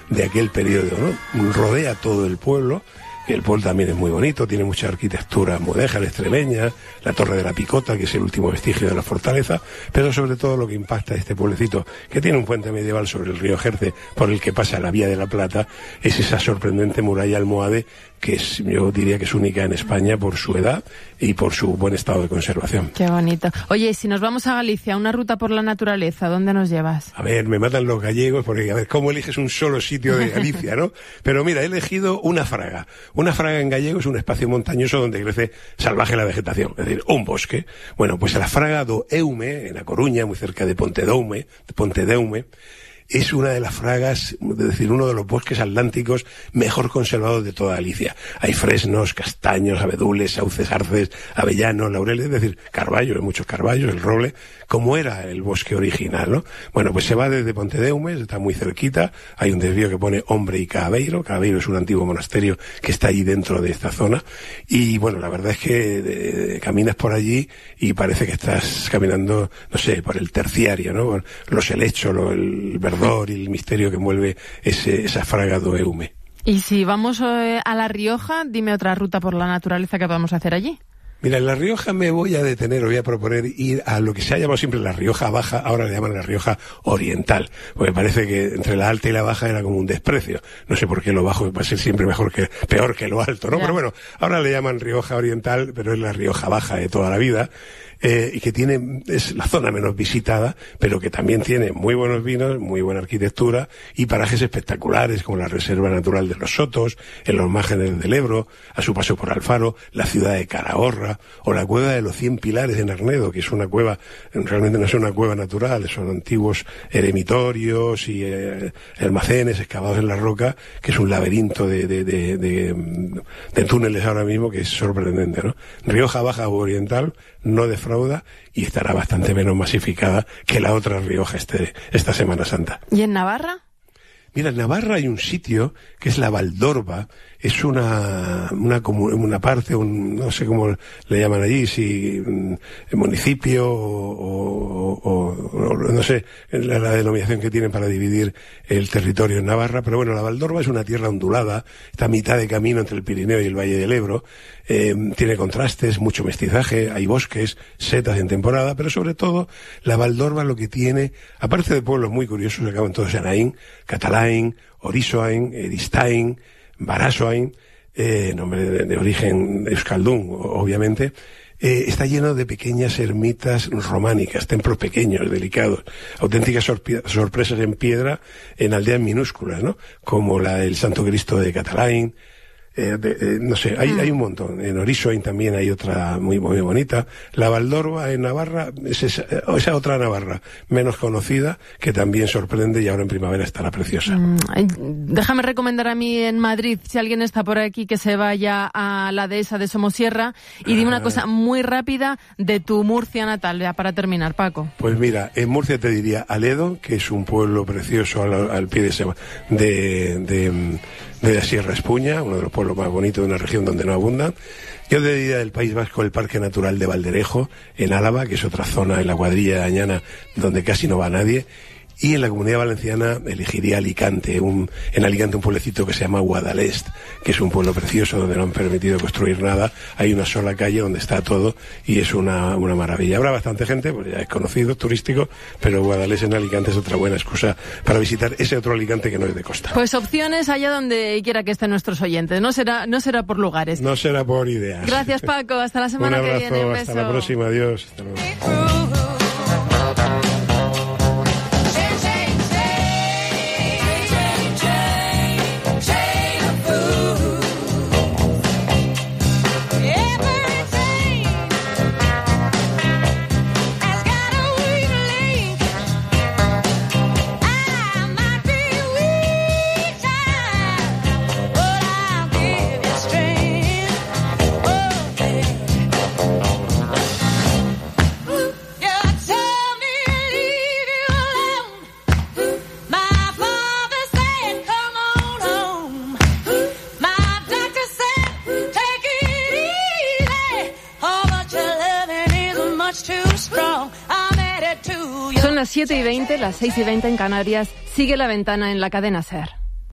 de aquel periodo, ¿no? Rodea todo el pueblo. El pueblo también es muy bonito, tiene mucha arquitectura mudéjar, extremeña, la Torre de la Picota, que es el último vestigio de la fortaleza, pero sobre todo lo que impacta a este pueblecito, que tiene un puente medieval sobre el río Jerce, por el que pasa la Vía de la Plata, es esa sorprendente muralla almohade, que es, yo diría que es única en España por su edad y por su buen estado de conservación. Qué bonito. Oye, si nos vamos a Galicia, una ruta por la naturaleza, ¿dónde nos llevas? A ver, me matan los gallegos porque, a ver, ¿cómo eliges un solo sitio de Galicia, no? Pero mira, he elegido una fraga. Una fraga en gallego es un espacio montañoso donde crece salvaje la vegetación, es decir, un bosque. Bueno, pues la fraga do Eume, en A Coruña, muy cerca de Pontedeume, es una de las fragas, es decir, uno de los bosques atlánticos mejor conservados de toda Galicia. Hay fresnos, castaños, abedules, sauces, arces, avellanos, laureles, es decir, carballo, hay muchos carballos, el roble, como era el bosque original, ¿no? Bueno, pues se va desde Pontedeume, está muy cerquita, hay un desvío que pone Hombre y Cabeiro. Cabeiro es un antiguo monasterio que está allí dentro de esta zona, y bueno, la verdad es que caminas por allí y parece que estás caminando, no sé, por el terciario, ¿no? Por los helechos, el verdor y el misterio que envuelve esa fraga do Eume. Y si vamos a La Rioja, dime otra ruta por la naturaleza que vamos a hacer allí. Mira, en La Rioja me voy a detener, voy a proponer ir a lo que se ha llamado siempre La Rioja Baja, ahora le llaman La Rioja Oriental, porque parece que entre la alta y la baja era como un desprecio. No sé por qué lo bajo va a ser siempre peor que lo alto, ¿no? Ya. Pero bueno, ahora le llaman Rioja Oriental, pero es la Rioja Baja de toda la vida. Y que es la zona menos visitada, pero que también tiene muy buenos vinos, muy buena arquitectura y parajes espectaculares como la Reserva Natural de los Sotos, en los márgenes del Ebro, a su paso por Alfaro, la ciudad de Calahorra o la cueva de los 100 Pilares en Arnedo, que es una cueva, realmente no es una cueva natural, son antiguos eremitorios y almacenes excavados en la roca, que es un laberinto de túneles ahora mismo que es sorprendente, ¿no? Rioja Baja o Oriental no defrauda y estará bastante menos masificada que la otra Rioja esta Semana Santa. ¿Y en Navarra? Mira, en Navarra hay un sitio que es la Valdorba, es una parte, no sé cómo le llaman allí, si municipio o no sé la denominación que tienen para dividir el territorio en Navarra, pero bueno, la Valdorba es una tierra ondulada, está a mitad de camino entre el Pirineo y el Valle del Ebro, tiene contrastes, mucho mestizaje, hay bosques, setas en temporada, pero sobre todo la Valdorba lo que tiene, aparte de pueblos muy curiosos que acaban todos en Aín, Catalain, Orisoain, Eristain, Barasoain, nombre de origen euskaldún, obviamente, está lleno de pequeñas ermitas románicas, templos pequeños, delicados, auténticas sorpresas en piedra en aldeas minúsculas, ¿no? Como la del Santo Cristo de Catalain, no sé, hay un montón. En Orisoain también hay otra muy bonita. La Valdorba en Navarra es esa otra Navarra menos conocida que también sorprende y ahora en primavera estará preciosa. Déjame recomendar a mí en Madrid, si alguien está por aquí, que se vaya a la dehesa de Somosierra y dime una cosa muy rápida de tu Murcia natal, ya para terminar, Paco. Pues mira, en Murcia te diría Aledo, que es un pueblo precioso al pie de la Sierra Espuña, uno de los pueblos más bonitos de una región donde no abundan. Yo te diría del País Vasco el Parque Natural de Valderejo, en Álava, que es otra zona en la cuadrilla de Añana donde casi no va nadie. Y en la Comunidad Valenciana elegiría Alicante, en Alicante un pueblecito que se llama Guadalest, que es un pueblo precioso donde no han permitido construir nada. Hay una sola calle donde está todo y es una maravilla. Habrá bastante gente, pues ya es conocido, turístico, pero Guadalest en Alicante es otra buena excusa para visitar ese otro Alicante que no es de costa. Pues opciones allá donde quiera que estén nuestros oyentes. No será por lugares. No será por ideas. Gracias, Paco. Hasta la semana que viene. Un beso. Hasta la próxima. Adiós. Hasta luego. Son las 7:20, las 6:20 en Canarias. Sigue La Ventana en la cadena SER.